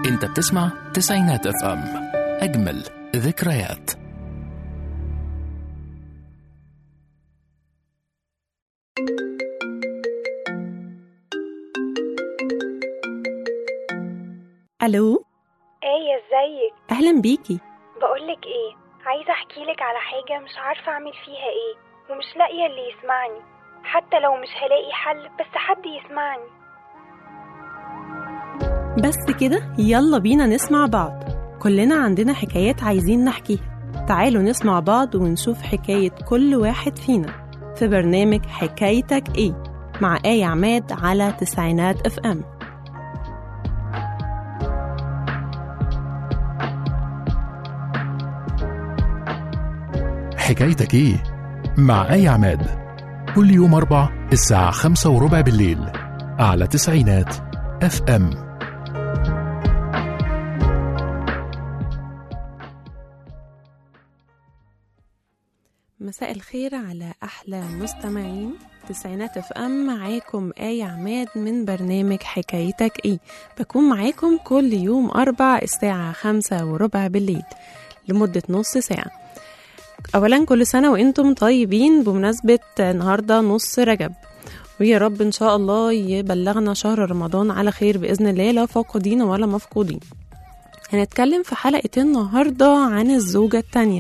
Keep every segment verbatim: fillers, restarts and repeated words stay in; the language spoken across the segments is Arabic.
انت بتسمع تسعينات اف ام، اجمل ذكريات. الو، ايه ازيك؟ اهلا بيكي. بقولك ايه، عايزه احكيلك على حاجه مش عارفه اعمل فيها ايه، ومش لاقيه اللي يسمعني، حتى لو مش هلاقي حل بس حد يسمعني. بس كده، يلا بينا نسمع بعض. كلنا عندنا حكايات عايزين نحكيها. تعالوا نسمع بعض ونشوف حكاية كل واحد فينا في برنامج حكايتك ايه مع آية عماد على تسعينات اف ام. حكايتك ايه مع آية عماد، كل يوم أربع الساعة خمسة وربع بالليل على تسعينات اف ام. مساء الخير على أحلى مستمعين تسعينات اف ام. معاكم آية عماد من برنامج حكايتك ايه. بكون معاكم كل يوم أربع الساعة خمسة وربع بالليل لمدة نص ساعة. أولا كل سنة وإنتم طيبين بمناسبة النهاردة نص رجب، ويا رب إن شاء الله يبلغنا شهر رمضان على خير بإذن الله، لا فاقدين ولا مفقودين. هنتكلم في حلقة النهاردة عن الزوجة التانية.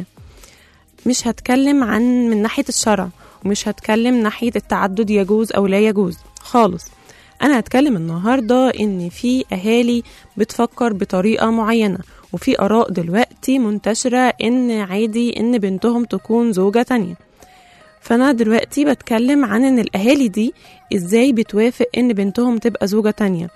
مش هتكلم عن من ناحية الشرع، ومش هتكلم ناحية التعدد يجوز أو لا يجوز خالص. أنا هتكلم النهاردة إن في أهالي بتفكر بطريقة معينة، وفي آراء دلوقتي منتشرة إن عادي إن بنتهم تكون زوجة تانية. فأنا دلوقتي بتكلم عن إن الأهالي دي إزاي بتوافق إن بنتهم تبقى زوجة تانية،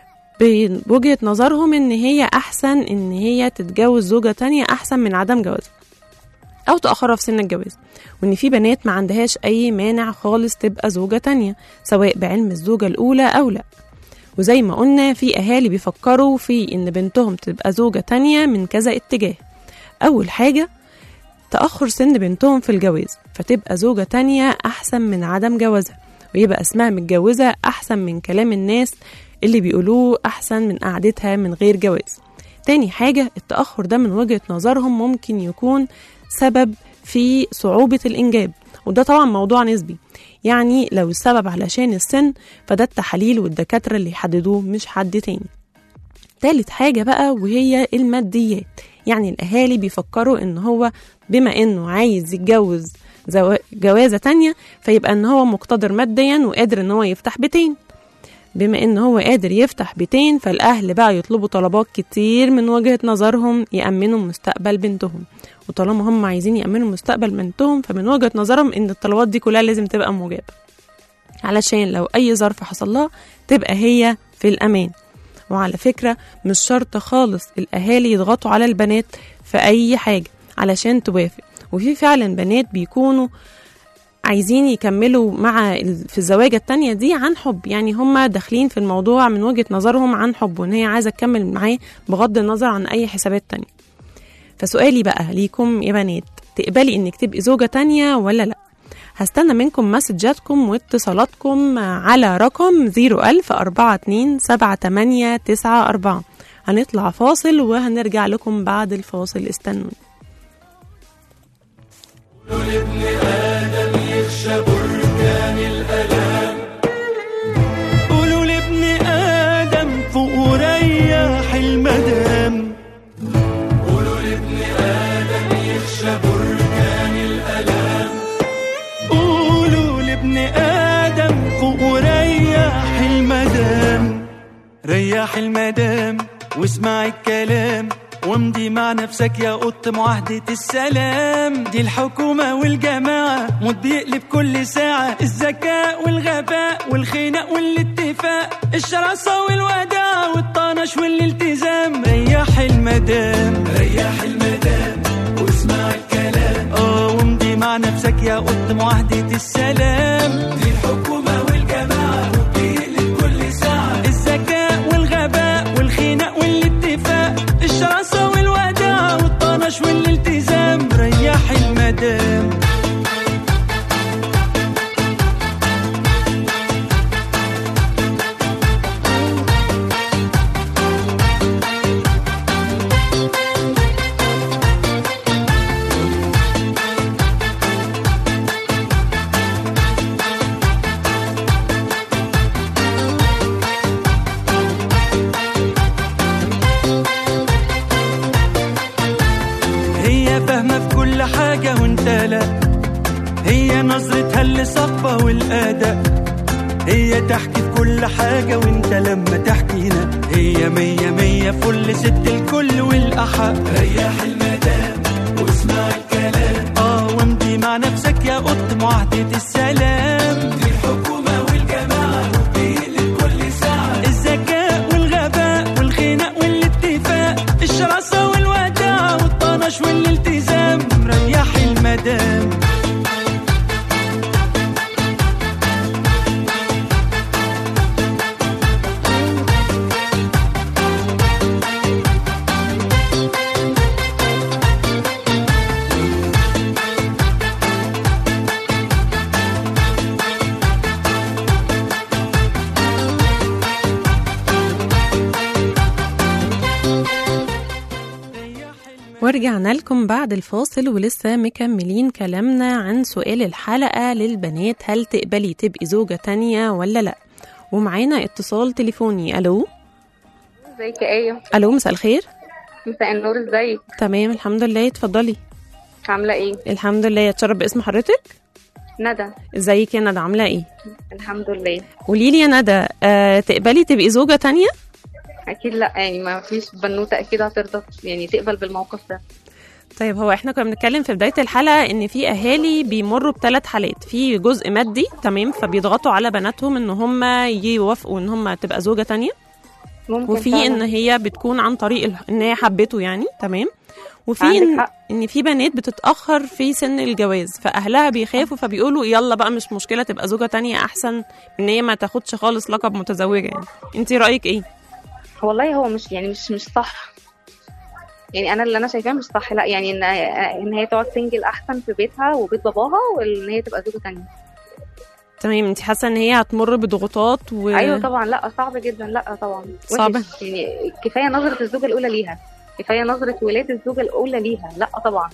بوجهة نظرهم إن هي أحسن إن هي تتجوز زوجة تانية أحسن من عدم جواز أو تأخرها في سن الجواز، وإن في بنات ما عندهاش أي مانع خالص تبقى زوجة تانية سواء بعلم الزوجة الأولى أو لا. وزي ما قلنا في أهالي بيفكروا في إن بنتهم تبقى زوجة تانية من كذا اتجاه. أول حاجة تأخر سن بنتهم في الجواز، فتبقى زوجة تانية أحسن من عدم جوازها، ويبقى اسمها متجوزة أحسن من كلام الناس اللي بيقولوه أحسن من قعدتها من غير جواز. تاني حاجة التأخر ده من وجهة نظرهم ممكن يكون سبب في صعوبة الإنجاب، وده طبعا موضوع نسبي. يعني لو السبب علشان السن فده التحاليل والدكاترة اللي يحددوه مش حد تاني. تالت حاجة بقى وهي الماديات. يعني الأهالي بيفكروا إن هو بما إنه عايز يتجوز جوازة تانية فيبقى إن هو مقتدر ماديا وقادر إن هو يفتح بيتين. بما إن هو قادر يفتح بيتين فالأهل بقى يطلبوا طلبات كتير من وجهة نظرهم يأمنوا مستقبل بنتهم. وطالما هم عايزين يأمنوا مستقبل بنتهم فمن وجهة نظرهم إن الطلبات دي كلها لازم تبقى مجابة، علشان لو أي ظرف حصل لها تبقى هي في الأمان. وعلى فكرة مش شرط خالص الأهالي يضغطوا على البنات في أي حاجة علشان توافق، وفي فعلا بنات بيكونوا عايزين يكملوا مع في الزواجة التانية دي عن حب. يعني هم داخلين في الموضوع من وجهة نظرهم عن حب، وإن هي عايزة تكمل معاه بغض النظر عن أي حسابات تانية. فسؤالي بقى ليكم يا بنات، تقبلي إنك تبقي زوجة تانية ولا لأ؟ هستنى منكم مسجاتكم واتصالاتكم على رقم زيرو ألف أربعة اتنين سبعة تمانية تسعة أربعة. هنطلع فاصل وهنرجع لكم بعد الفاصل، استنوني. قولوا لابن آدم يخشى بركان الألام، قولوا لابن آدم فوق وريح المدام، قولوا لابن آدم يخشى بركان الألام، قولوا لابن آدم فوق وريح المدام. ريح المدام واسمع الكلام وامضي مع نفسك يا قط معاهدة السلام. دي الحكومة والجماعة موت بيقلب كل ساعة، الذكاء والغباء والخناق والاتفاق، الشراسة والوداع والطنش والالتزام. ريح المدام ريح المدام واسمع الكلام، اه وامضي مع نفسك يا قط معاهدة السلام. دي الحكومة والجماعة موت بيقلب كل ساعة، الذكاء والغباء والخناق والاتفاق، الشراسة والوداع والطنش والالتزام. ريح المدام. الصحبة والأداء، هي تحكي في كل حاجة وانت لما تحكينا هي مية مية فل ست الكل والأحق. ريح المدام واسمع الكلام، اه وامضي مع نفسك يا قط معاهدة السلام. دي الحكومة والجماعة وبيقلب كل ساعة، الذكاء والغباء والخناق والاتفاق، الشراسة والوداع والطنش والالتزام. ريح المدام. ورجعنا لكم بعد الفاصل ولسه مكملين كلامنا عن سؤال الحلقة للبنات، هل تقبلي تبقي زوجة تانية ولا لا؟ ومعانا اتصال تليفوني. ألو. ازيك يا آية؟ ألو، مساء الخير. مساء النور، ازيك؟ تمام الحمد لله، اتفضلي. عاملة ايه؟ الحمد لله. اتشرف باسم حضرتك؟ ندى. ازيك يا ندى، عاملة ايه؟ الحمد لله. قوليلي يا ندى، أه تقبلي تبقي زوجة تانية؟ اكيد لا، يعني ما فيش بنوته اكيد هترضى يعني تقبل بالموقف ده. طيب هو احنا كنا بنتكلم في بدايه الحلقه ان في اهالي بيمروا بثلاث حالات، في جزء مادي تمام فبيضغطوا على بناتهم ان هم يوافقوا ان هم تبقى زوجه تانية، ممكن وفي فعلا. ان هي بتكون عن طريق ال- ان هي حبته يعني تمام، وفي عندك ان, حق. إن في بنات بتتاخر في سن الجواز فاهلها بيخافوا فبيقولوا يلا بقى مش مشكله تبقى زوجه تانية احسن ان هي ما تاخدش خالص لقب متزوجه. يعني انت رايك ايه؟ والله هو مش يعني مش مش صح، يعني انا اللي انا شايفاه مش صح. لا يعني ان ان هي تقعد سنجل احسن في بيتها وبيت باباها، وان هي تبقى زوجه تانية. تمام. انت حاسه ان هي هتمر بضغوطات و... ايوه طبعا، لا صعب جدا، لا طبعا صعب. وحش. يعني كفايه نظره الزوجه الاولى ليها، كفايه نظره ولاد الزوجه الاولى ليها، لا طبعا.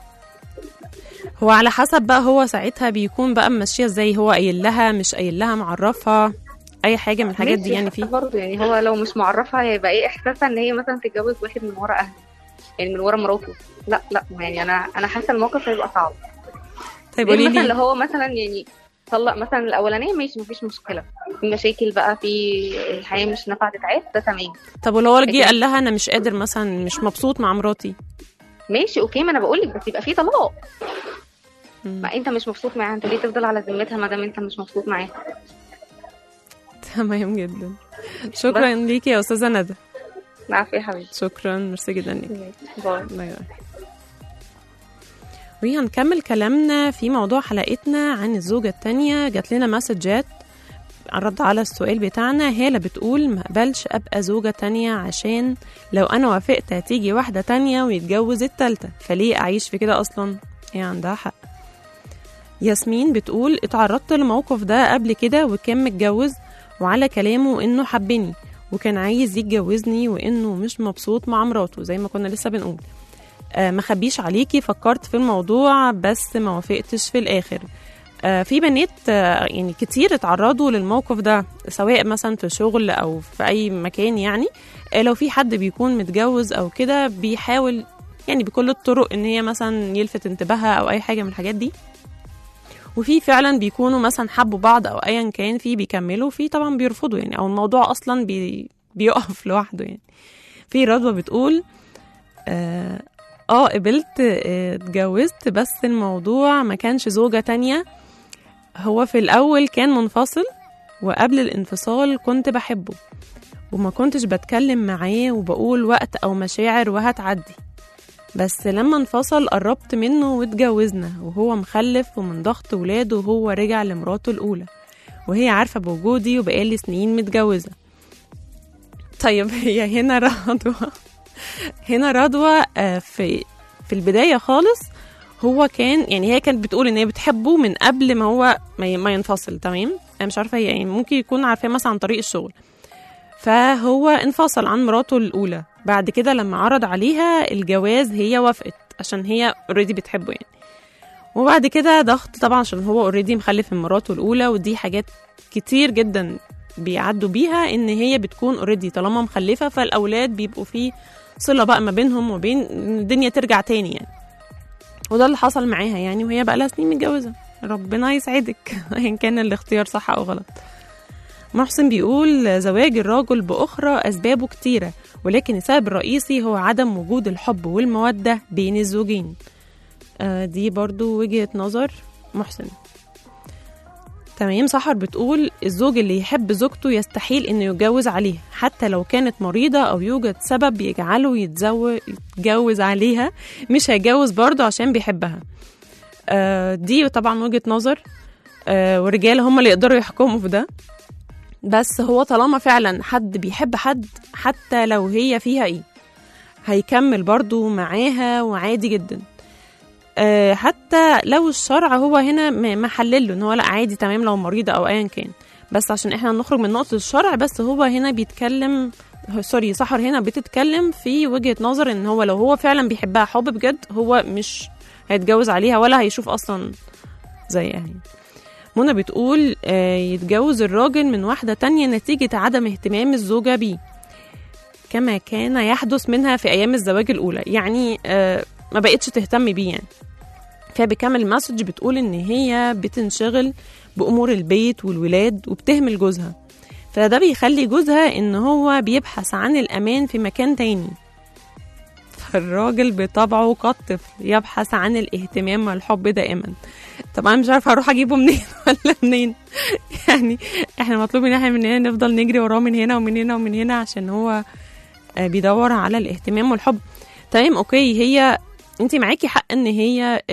هو على حسب بقى هو ساعتها بيكون بقى ماشيه ازاي، هو قايل لها مش قايل لها معرفها اي حاجه من الحاجات دي يعني فيه برضه. يعني هو لو مش معرفها هيبقى ايه احساسها ان هي مثلا تتجوز واحد من ورا اهله، يعني من ورا مراته؟ لا لا، يعني انا انا حاسه الموقف هيبقى صعب. طيب غير قولي مثلا لي اللي هو مثلا يعني طلق مثلا الاولانيه ماشي مفيش مشكله، في مشاكل بقى في الحياه مش نافعه تتعاد، ده تمام. طب ولو هو جه قال لها انا مش قادر مثلا مش مبسوط مع مراتي؟ ماشي اوكي، ما انا بقول لك بس يبقى في طلاق. مم. ما انت مش مبسوط معاها، انت ليه تفضل على ذمتها ما دام انت مش مبسوط معاها؟ تمام جدا. شكرا ليكي يا استاذه ندى. عارفه يا حبيبتي. شكرا، ميرسي جدا ليكي. باي. باي باي. وهنكمل كلامنا في موضوع حلقتنا عن الزوجة التانية. جات لنا مسجات رد على السؤال بتاعنا. هالة بتقول ما قبلش أبقى زوجة تانية عشان لو أنا وافقت هتيجي واحدة تانية ويتجوز التالتة، فليه أعيش في كده أصلا؟ هي عندها حق. ياسمين بتقول اتعرضت للموقف ده قبل كده وكان متجوز وعلى كلامه إنه حبني وكان عايز يتجوزني وإنه مش مبسوط مع مراته زي ما كنا لسه بنقول. آه ما خبيش عليكي، فكرت في الموضوع بس ما وافقتش في الآخر. آه في بنات آه يعني كتير اتعرضوا للموقف ده سواء مثلا في شغل أو في أي مكان. يعني آه لو في حد بيكون متجوز أو كده بيحاول يعني بكل الطرق إن هي مثلا يلفت انتباهها أو أي حاجة من الحاجات دي، وفي فعلا بيكونوا مثلا حبوا بعض أو أيا كان، في بيكملوا، في طبعا بيرفضوا يعني أو الموضوع أصلا بي بيقف لوحده. يعني في رضوى بتقول آه اه قبلت اه اتجوزت بس الموضوع ما كانش زوجة تانية، هو في الأول كان منفصل وقبل الانفصال كنت بحبه وما كنتش بتكلم معاه وبقول وقت أو مشاعر وهتعدي، بس لما انفصل قربت منه واتجوزنا وهو مخلف ومن ضغط ولاده وهو رجع لمراته الأولى وهي عارفة بوجودي وبقالي سنين متجوزة. طيب هي هنا رضوى هنا رضوى في في البداية خالص هو كان يعني هي كانت بتقول ان هي بتحبه من قبل ما هو ما ينفصل. تمام. انا مش عارفة هي يعني ممكن يكون عارفاه مثلا عن طريق الشغل، فهو انفصل عن مراته الأولى. بعد كده لما عرض عليها الجواز هي وافقت عشان هي اوريدي بتحبه يعني، وبعد كده ضغط طبعا عشان هو اوريدي مخلف من مراته الأولى. ودي حاجات كتير جدا بيعدوا بيها ان هي بتكون اوريدي طالما مخلفة فالأولاد بيبقوا فيه صلة بقى ما بينهم وبين الدنيا ترجع تاني يعني. وده اللي حصل معاها يعني، وهي بقى لها سنين متجوزة ربنا يسعدك إن كان الاختيار صح أو غلط. محسن بيقول زواج الرجل بأخرى أسبابه كتيرة، ولكن السبب الرئيسي هو عدم وجود الحب والمودة بين الزوجين. آه دي برضو وجهة نظر محسن. تمام. سحر بتقول الزوج اللي يحب زوجته يستحيل انه يتجوز عليها حتى لو كانت مريضة او يوجد سبب يجعله يتزوج يتجوز عليها، مش هيتجوز برضه عشان بيحبها. آه دي طبعا وجهة نظر، آه والرجال هم اللي يقدروا يحكموا في ده. بس هو طالما فعلا حد بيحب حد حتى لو هي فيها ايه هيكمل برضه معاها وعادي جدا. أه حتى لو الشرع هو هنا محلله ان هو لا عادي تمام لو مريضة او ايا كان، بس عشان احنا نخرج من نقطة الشرع. بس هو هنا بيتكلم سوري سحر هنا بتتكلم في وجهة نظر ان هو لو هو فعلا بيحبها حب بجد هو مش هيتجوز عليها ولا هيشوف اصلا زي يعني. منى بتقول أه يتجوز الراجل من واحدة تانية نتيجة عدم اهتمام الزوجة بيه كما كان يحدث منها في ايام الزواج الاولى، يعني أه ما بقتش تهتم بيه يعني. فبكمل المسج بتقول ان هي بتنشغل بامور البيت والولاد وبتهمل جوزها، فده بيخلي جوزها ان هو بيبحث عن الامان في مكان تاني. فالراجل بطبعه كالطفل يبحث عن الاهتمام والحب دائما. طبعا مش عارفه اروح اجيبه منين ولا منين يعني احنا مطلوب ان احنا من هنا نفضل نجري وراه من هنا ومن هنا ومن هنا عشان هو بيدور على الاهتمام والحب. تمام اوكي، هي انتي معاكي حق ان هي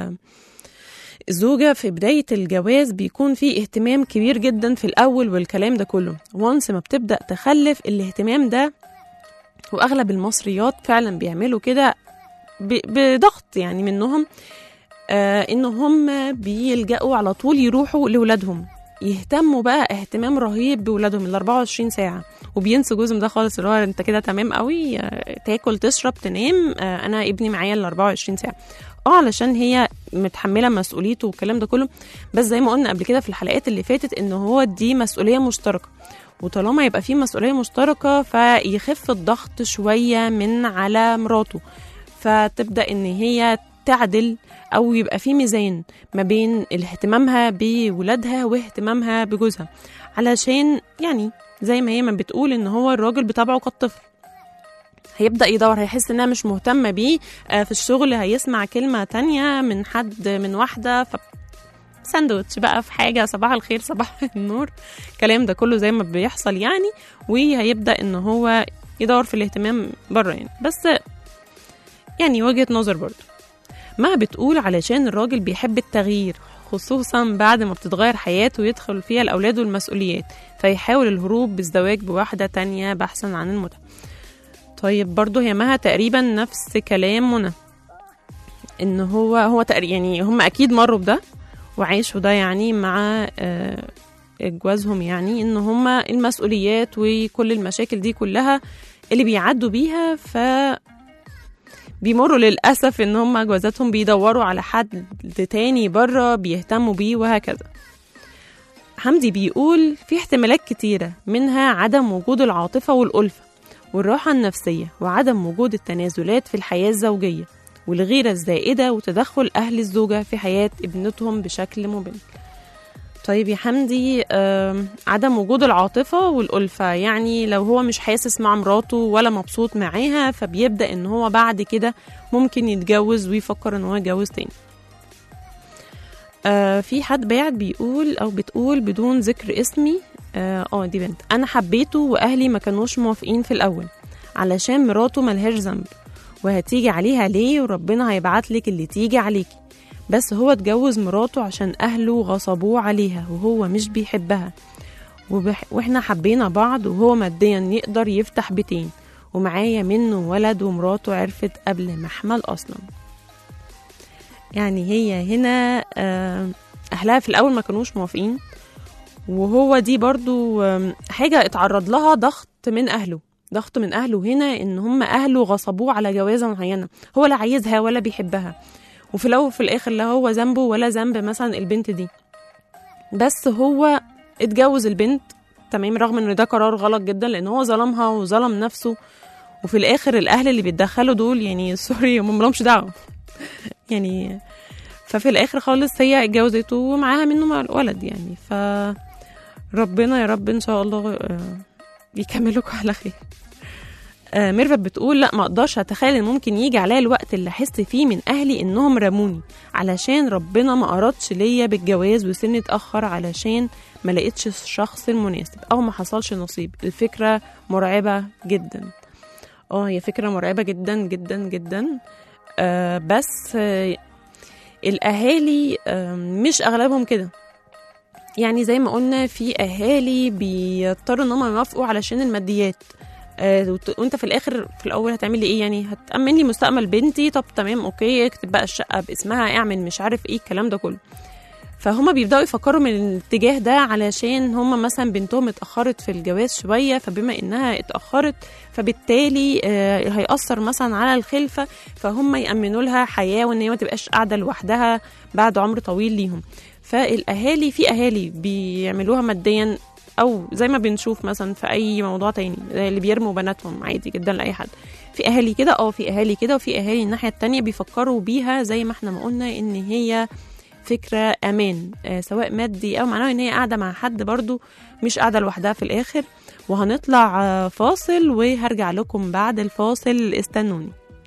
الزوجة في بداية الجواز بيكون فيه اهتمام كبير جدا في الاول والكلام ده كله. وانس ما بتبدأ تخلف الاهتمام ده، واغلب المصريات فعلا بيعملوا كده بضغط يعني منهم، آه ان هم بيلجأوا على طول يروحوا لولادهم يهتموا بقى اهتمام رهيب بولادهم ال أربعة وعشرين ساعة، وبينسوا جزء ده خالص اللي هو انت كده تمام قوي تاكل تشرب تنام، انا ابني معايا ال أربعة وعشرين ساعة اه علشان هي متحمله مسؤوليته والكلام ده كله. بس زي ما قلنا قبل كده في الحلقات اللي فاتت ان هو دي مسؤوليه مشتركه، وطالما يبقى في مسؤوليه مشتركه فيخف الضغط شويه من على مراته، فتبدا ان هي تعدل او يبقى في ميزان ما بين اهتمامها بولادها واهتمامها بجوزها، علشان يعني زي ما هي ما بتقول ان هو الراجل بطبعه كالطفل هيبدأ يدور، هيحس انها مش مهتمة بيه في الشغل، هيسمع كلمة تانية من حد من واحدة ف ساندوتش بقى في حاجة صباح الخير صباح النور الكلام ده كله زي ما بيحصل يعني، وهيبدأ ان هو يدور في الاهتمام بره يعني. بس يعني وجهة نظر برضو. ما بتقول علشان الراجل بيحب التغيير خصوصا بعد ما بتتغير حياته ويدخل فيها الأولاد والمسؤوليات، فيحاول الهروب بالزواج بواحدة تانية بحثا عن المتعة. طيب برضو هي مها تقريبا نفس كلام منى، ان هو هو يعني هم اكيد مروا بده وعيشوا ده يعني مع آه جوازهم، يعني ان هم المسؤوليات وكل المشاكل دي كلها اللي بيعدوا بيها، ف بيمروا للأسف ان هم جوازاتهم بيدوروا على حد تاني بره بيهتموا بيه وهكذا. حمدي بيقول في احتمالات كتيرة، منها عدم وجود العاطفة والألفة والراحة النفسية، وعدم وجود التنازلات في الحياة الزوجية، والغيرة الزائدة، وتدخل أهل الزوجة في حياة ابنتهم بشكل مبين. طيب يا حمدي، عدم وجود العاطفة والألفة يعني لو هو مش حاسس مع مراته ولا مبسوط معاها، فبيبدأ ان هو بعد كده ممكن يتجوز ويفكر ان هو يتجوز تاني. آه في حد باعت بيقول او بتقول بدون ذكر اسمي، اه, آه دي بنت، انا حبيته واهلي ما كانوش موافقين في الاول علشان مراته ملهاش ذنب وهتيجي عليها ليه، وربنا هيبعتلك اللي تيجي عليكي، بس هو اتجوز مراته عشان اهله غصبوه عليها وهو مش بيحبها، وبح... واحنا حبينا بعض، وهو ماديا يقدر يفتح بيتين، ومعايا منه ولد، ومراته عرفت قبل ما احمل اصلا. يعني هي هنا اهلها في الاول ما كانوش موافقين، وهو دي برضو حاجة اتعرض لها ضغط من اهله ضغط من اهله هنا ان هم اهله غصبوه على جوازة معينة هو لا عايزها ولا بيحبها، وفي الاول وفي الاخر لا هو ذنبه ولا ذنب مثلا البنت دي، بس هو اتجوز البنت تمام رغم ان ده قرار غلط جدا لان هو ظلمها وظلم نفسه، وفي الاخر الاهل اللي بيتدخلوا دول يعني سوري هم ملهمش دعوه يعني. ففي الاخر خالص هي اتجوزته ومعاها منه مع الولد يعني. ف ربنا يا رب ان شاء الله يكملكم على خير. ميرفت بتقول لا ما اقدرش اتخيل ان ممكن يجي عليا الوقت اللي احس فيه من اهلي انهم رموني علشان ربنا ما ارادش ليا بالجواز وسني اتاخر علشان ما لقيتش الشخص المناسب او ما حصلش نصيب. الفكره مرعبه جدا. اه هي فكره مرعبه جدا جدا جدا. آه بس آه الاهالي آه مش اغلبهم كده يعني. زي ما قلنا في اهالي بيضطروا ان هم يوافقوا علشان الماديات. آه وانت في الاخر في الاول هتعملي ايه يعني؟ هتامن لي مستقبل بنتي؟ طب تمام اوكي، اكتب بقى الشقه باسمها، اعمل مش عارف ايه الكلام ده كله. فهم بيبداوا يفكروا من الاتجاه ده علشان هم مثلا بنتهم اتاخرت في الجواز شويه، فبما انها اتاخرت فبالتالي آه هيأثر مثلا على الخلفه، فهم يامنوا لها حياه وان هي ما تبقاش قاعده لوحدها بعد عمر طويل ليهم. فالاهالي في اهالي بيعملوها ماديا، او زي ما بنشوف مثلا في اي موضوع تاني اللي بيرموا بناتهم عادي جدا لاي حد. في اهالي كده اه في اهالي كده وفي اهالي الناحيه التانية بيفكروا بيها زي ما احنا ما قلنا ان هي فكره امان، آه سواء مادي او معناه ان هي قاعده مع حد برضو مش قاعده لوحدها في الاخر. وهنطلع آه فاصل وهرجع لكم بعد الفاصل، استنوني.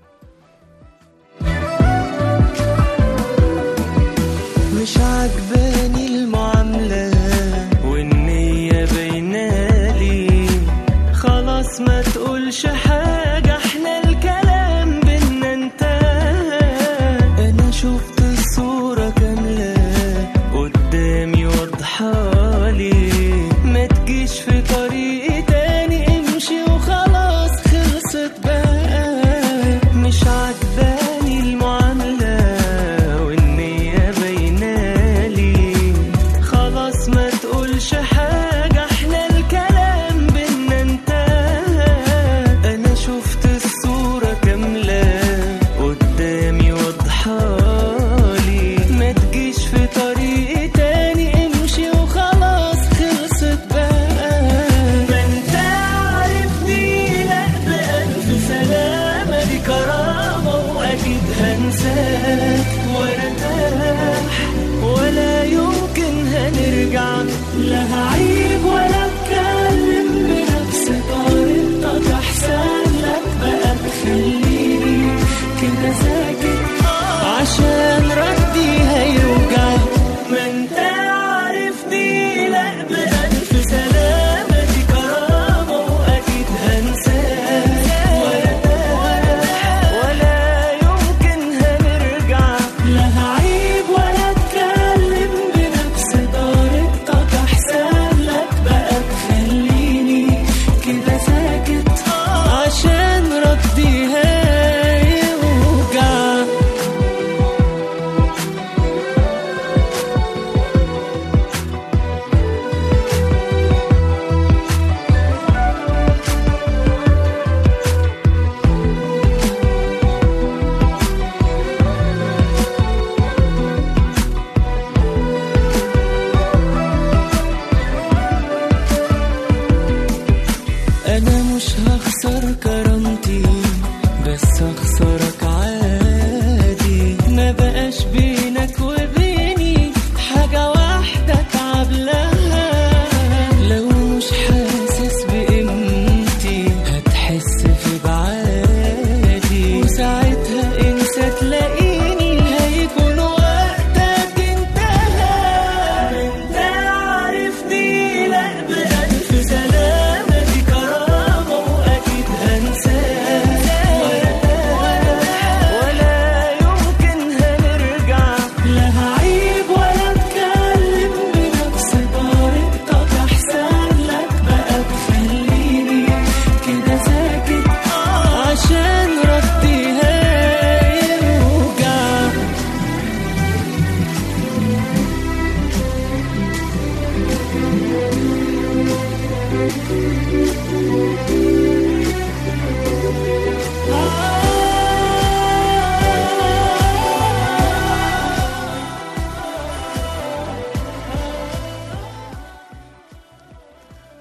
مش عجباني المعاملة والنية بينالي، خلاص ما تقولش حاجة احنا الكلام بينا انتهى. انا شفت الصورة كاملة قدامي واضحالي، ما تجيش في طريقي تاني، امشي وخلاص خلصت بقى. مش عجباني المعاملة والنية بينالي، خلاص ما تقولش حاجة احنا الكلام بينا انتهى. انا شفت الصورة كاملة قدامي واضحالي، ما تجيش في طريقي تاني، امشي وخلاص خلصت بقى. ما انت عارفني لا بألف سلامة، دي كرامة واكيد هنساك وارتاح، ولا يمكن هنرجع، لا هعيب ولا اتكلم بنفس طريقتك، احسن لك بقى تخليني كده ساكت عشان ردي هيوجع. ما انت عارفني لا بألف سلامة، دي كرامة واكيد هنساك وارتاح، ولا يمكن هنرجع، لا هعيب ولا اتكلم بنفس طريقتك، احسن لك بقى تخليني كده ساكت عشان ردي هيوجع. أنا مش هخسر كرامتي بس هخسرك عادي، ما بقاش بينك وبيني حاجة واحدة تعب لها. لو مش حاسس بقيمتي هتحس في بعادي، وساعتها انسى تلاقيني هيكون وقتك انتهى. انت عارفني لا بألف سلامة، دي كرامة واكيد هنساك ولا يمكن هنرجع، لا هعيب ولا اتكلم بنفس طريقتك، احسن لك بقى تخليني كده ساكت عشان ردي هيوجع.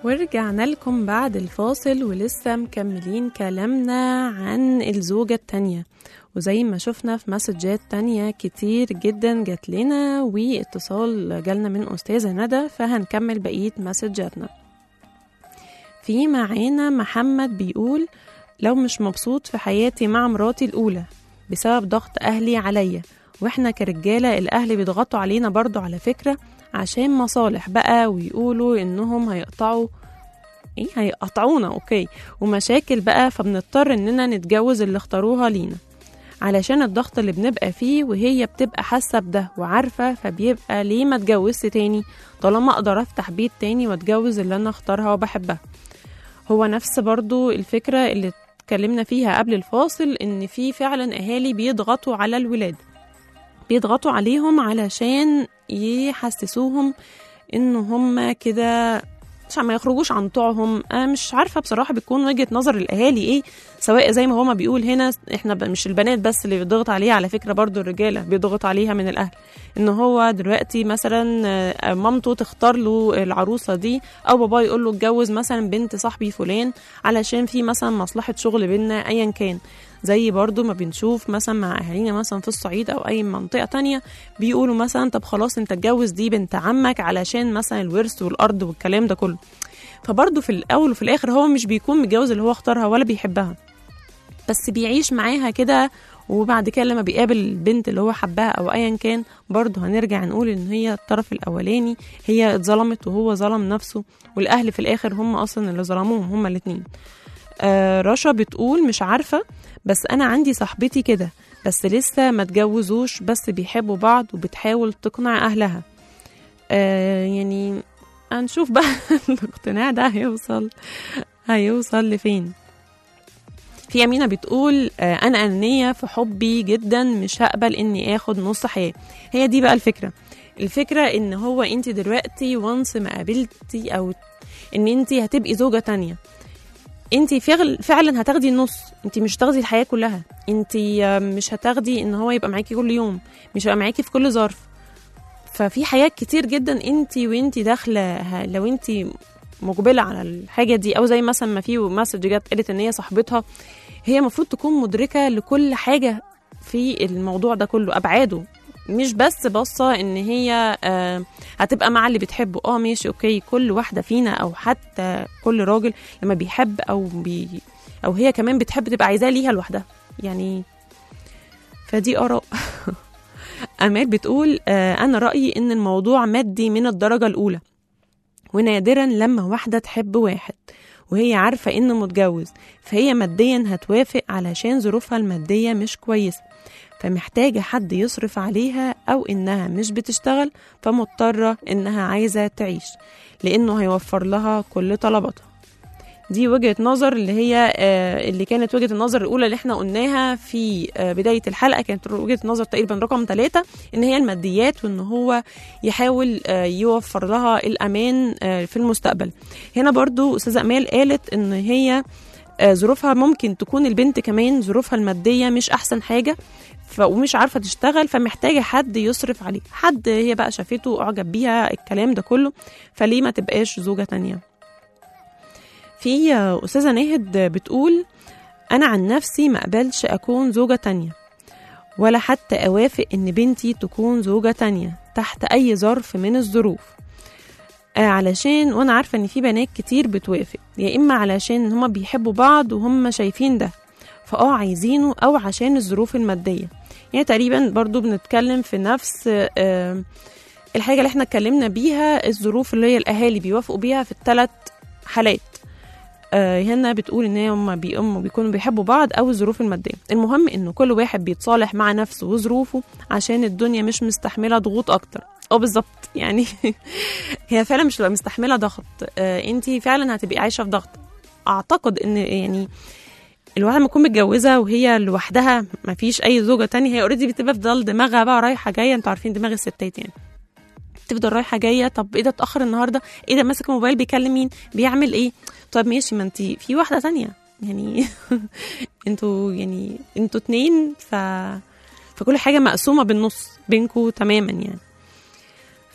ورجعنا لكم بعد الفاصل ولسه مكملين كلامنا عن الزوجة التانية. وزي ما شفنا في مسجات تانية كتير جدا جات لنا واتصال جالنا من أستاذة ندى، فهنكمل بقية مسجاتنا. في معانا محمد بيقول لو مش مبسوط في حياتي مع مراتي الأولى بسبب ضغط أهلي عليا، وإحنا كرجالة الأهل بيضغطوا علينا برضو على فكرة عشان مصالح بقى، ويقولوا إنهم هيقطعوا إيه هيقطعونا أوكي ومشاكل بقى، فبنضطر إننا نتجوز اللي اختاروها لينا علشان الضغط اللي بنبقى فيه، وهي بتبقى حاسة بده وعارفة، فبيبقى ليه ما اتجوزت تاني طالما أقدر أفتح بيت تاني واتجوز اللي أنا اختارها وبحبها. هو نفس برضو الفكرة اللي اتكلمنا فيها قبل الفاصل، إن في فعلا أهالي بيضغطوا على الولاد، بيضغطوا عليهم علشان يحسسوهم إنه هم كده عشان ما يخرجوش عن طوعهم. أنا مش عارفة بصراحة بتكون وجهة نظر الأهالي إيه، سواء زي ما هما بيقول هنا إحنا مش البنات بس اللي بيضغط عليها، على فكرة برضو الرجالة بيضغط عليها من الأهل، إنه هو دلوقتي مثلا مامته تختار له العروسة دي، أو بابا يقول له اتجوز مثلا بنت صاحبي فلان علشان في مثلا مصلحة شغل بينا أيا كان. زي برضو ما بنشوف مثلا مع أهالينا مثلا في الصعيد أو أي منطقة تانية بيقولوا مثلا طب خلاص انت اتجوز دي بنت عمك علشان مثلا الورث والأرض والكلام ده كله. فبرضو في الأول وفي الآخر هو مش بيكون متجوز اللي هو اختارها ولا بيحبها، بس بيعيش معاها كده، وبعد كده لما بيقابل البنت اللي هو حبها أو أيا كان برضو هنرجع نقول إن هي الطرف الأولاني هي اتظلمت وهو ظلم نفسه، والأهل في الآخر هم أصلا اللي ظلموهم هم الاتنين. آه رشا بتقول مش عارفة، بس أنا عندي صاحبتي كده بس لسه ما تجوزوش، بس بيحبوا بعض وبتحاول تقنع أهلها. آه يعني هنشوف بقى الاقتناع ده هيوصل هيوصل لفين. في أمينة بتقول آه أنا أنانية في حبي جدا، مش هقبل إني آخد نص حياة. هي دي بقى الفكرة الفكرة إن هو أنت دلوقتي وانس ما قابلتي أو إن أنت هتبقي زوجة تانية، انت فعلا هتاخدي النص، انت مش هتاخدي الحياة كلها، انت مش هتاخدي ان هو يبقى معاكي كل يوم، مش هيبقى معاكي في كل ظرف. ففي حياة كتير جدا انت وانت داخلة لو انت مقبلة على الحاجة دي، او زي مثلا ما في مسج جت قالت ان هي صاحبتها هي المفروض تكون مدركة لكل حاجة في الموضوع ده كله أبعاده، مش بس بصة ان هي آه هتبقى مع اللي بتحبه. اه ماشي اوكي، كل واحدة فينا او حتى كل راجل لما بيحب او بي او هي كمان بتحب تبقى عايزاه ليها لوحدها يعني، فدي آراء. أمال بتقول آه أنا رأيي إن الموضوع مادي من الدرجة الأولى، ونادرا لما واحدة تحب واحد وهي عارفة إنه متجوز، فهي ماديا هتوافق علشان ظروفها المادية مش كويسة، فمحتاجة حد يصرف عليها، أو إنها مش بتشتغل فمضطرة إنها عايزة تعيش لأنه هيوفر لها كل طلباتها. دي وجهة نظر اللي هي آه اللي كانت وجهة النظر الأولى اللي احنا قلناها في آه بداية الحلقة، كانت وجهة نظر تقريبا رقم ثلاثة، إن هي الماديات، وإن هو يحاول آه يوفر لها الأمان آه في المستقبل. هنا برضو أستاذة أمال قالت إن هي آه ظروفها ممكن تكون البنت كمان ظروفها المادية مش أحسن حاجة، ومش عارفة تشتغل، فمحتاجة حد يصرف عليه، حد هي بقى شافته أعجب بيها الكلام ده كله، فليه ما تبقاش زوجة تانية. في أستاذة ناهد بتقول أنا عن نفسي ما قبلش أكون زوجة تانية، ولا حتى أوافق إن بنتي تكون زوجة تانية تحت أي ظرف من الظروف، آه علشان وأنا عارفة إن في بنات كتير بتوافق، يا إما علشان هما بيحبوا بعض وهم شايفين ده فآه عايزينه، أو عشان الظروف المادية. يعني تقريبا برضو بنتكلم في نفس آه الحاجة اللي احنا اتكلمنا بيها، الظروف اللي هي الأهالي بيوافقوا بيها في الثلاث حالات. آه هنا بتقول ان هم بيقوموا بيكونوا بيحبوا بعض او الظروف الماديه. المهم انه كل واحد بيتصالح مع نفسه وظروفه، عشان الدنيا مش مستحمله ضغوط اكتر. اه بالظبط يعني هي فعلا مش هتبقى مستحمله ضغط، آه انت فعلا هتبقي عايشه في ضغط. اعتقد ان يعني الواحد ما تكون متجوزه وهي لوحدها ما فيش اي زوجه تانية، هي اوريدي بتبقى في دماغها بقى رايحه جايه، انتوا عارفين دماغ الستات يعني تفضل رايحه جايه، طب ايه ده اتاخر النهارده، ايه ده ماسك الموبايل بيكلم مين، بيعمل ايه، طب ماشي ما انتي في واحده تانية يعني انتوا يعني انتوا اتنين، ف فكل حاجه مقسومه بالنص بينكوا تماما يعني.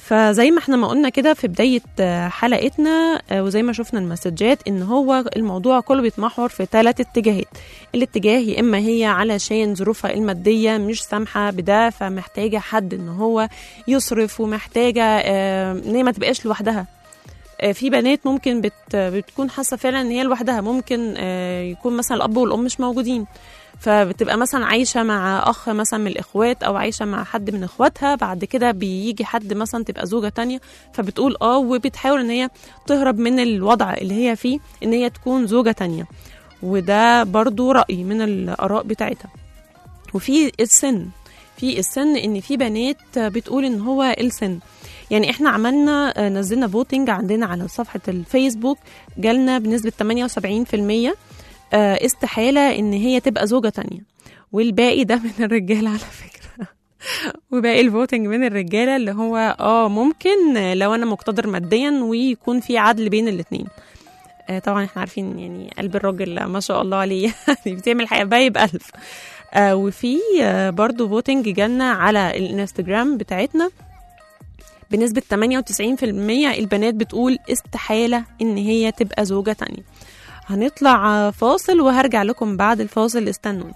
فزي ما احنا ما قلنا كده في بداية حلقتنا وزي ما شفنا المسجات ان هو الموضوع كله بيتمحور في ثلاث اتجاهات. الاتجاه يا اما هي علشان ظروفها المادية مش سامحة بده فمحتاجة حد ان هو يصرف ومحتاجة ان هي ما تبقاش لوحدها. في بنات ممكن بت بتكون حاسة فعلا ان هي لوحدها، ممكن يكون مثلا الاب والام مش موجودين فبتبقى مثلا عايشة مع أخ مثلا من الإخوات أو عايشة مع حد من إخواتها، بعد كده بيجي حد مثلا تبقى زوجة تانية فبتقول آه وبتحاول إن هي تهرب من الوضع اللي هي فيه إن هي تكون زوجة تانية، وده برضو رأي من الآراء بتاعتها. وفي السن في السن إن في بنات بتقول إن هو السن، يعني إحنا عملنا نزلنا فوتنج عندنا على صفحة الفيسبوك جالنا بنسبة ثمانية وسبعين بالمية استحالة ان هي تبقى زوجة تانية، والباقي ده من الرجالة على فكرة وباقي الفوتنج من الرجالة اللي هو اه ممكن لو انا مقتدر ماديا ويكون في عدل بين الاتنين. آه طبعا احنا عارفين يعني قلب الراجل ما شاء الله عليه بتعمل حبايب ألف. آه وفي آه برضو فوتنج جالنا على الانستجرام بتاعتنا بنسبة ثمانية وتسعين بالمية البنات بتقول استحالة ان هي تبقى زوجة تانية. هنطلع فاصل وهرجع لكم بعد الفاصل، استنوني.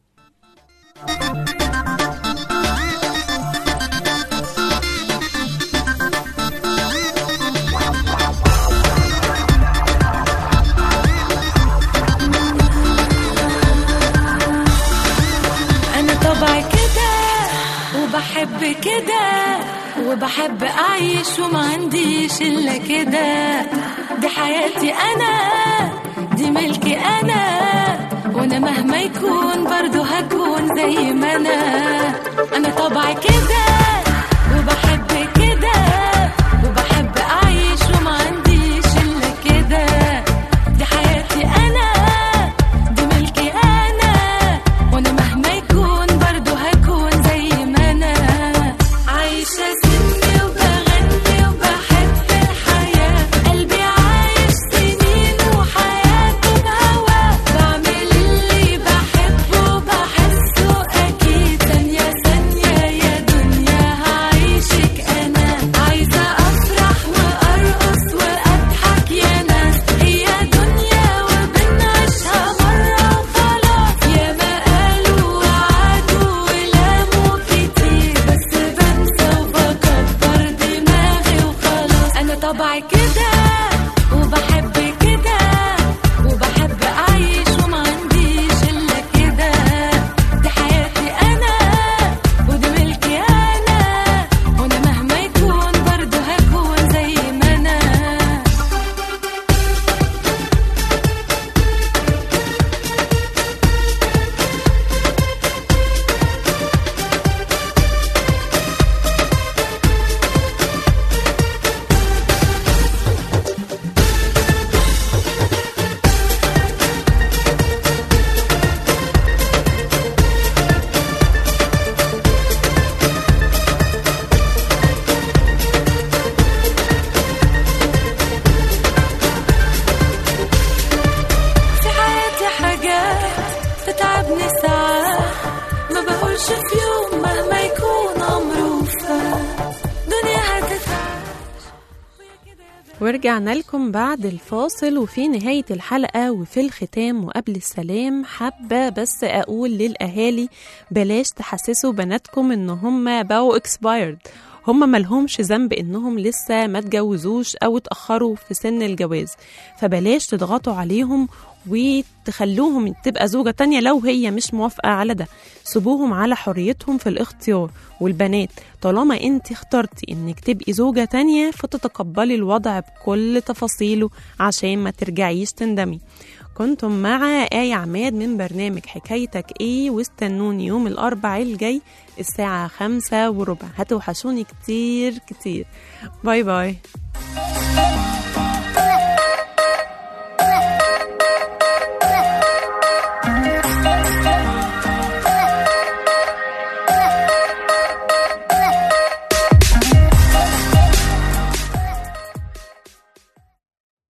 أنا طبعي كده وبحب كده وبحب أعيش وما عنديش إلا كده، دي حياتي أنا دي ملكي أنا، وأنا مهما يكون برضو هكون زي ما أنا. أنا طبعي كده وبحب كده وبحب أعيش وما عنديش إلا كده، دي حياتي أنا دي ملكي أنا، وأنا مهما يكون برضو هكون زي ما أنا. عايشة سني وبغني وبحب الحياة، قلبي عايش سنين وحياته بهوا، بعمل اللي بحبه وبحسه أكيد، ثانية ثانية يا دنيا هعيشك أنا. عايزة أفرح وأرقص وأضحك يا ناس، هي دنيا وبنعيشها مرة وخلاص، يا ما قالوا وعدوا ولاموا كتير بس بنسى وبكبر دماغي وخلاص. أنا طبعي كده وبحب كده وبحب أعيش وما عنديش إلا كده، دي حياتي أنا ودي ملكي أنا، وأنا مهما يكون برضو هكون زي ما أنا. في حياتي حاجات تتعبني ساعات، ما بقولش في يوم مهما يكون عمره فات، دنيا هتتعب. ورجعنا لكم بعد الفاصل وفي نهاية الحلقة وفي الختام وقبل السلام حابة بس أقول للأهالي بلاش تحسسوا بناتكم إن هم بقوا expired، هم ملهمش ذنب إنهم لسه ما تجوزوش أو اتأخروا في سن الجواز، فبلاش تضغطوا عليهم وتخلوهم تبقى زوجة تانية لو هي مش موافقة على ده، سيبوهم على حريتهم في الاختيار. والبنات طالما انت اخترتي انك تبقي زوجة تانية فتتقبلي الوضع بكل تفاصيله عشان ما ترجعيش تندمي. كنتم مع آية عماد من برنامج حكايتك ايه، واستنوني يوم الأربع الجاي الساعة خمسة وربع، هتوحشوني كتير كتير. باي باي.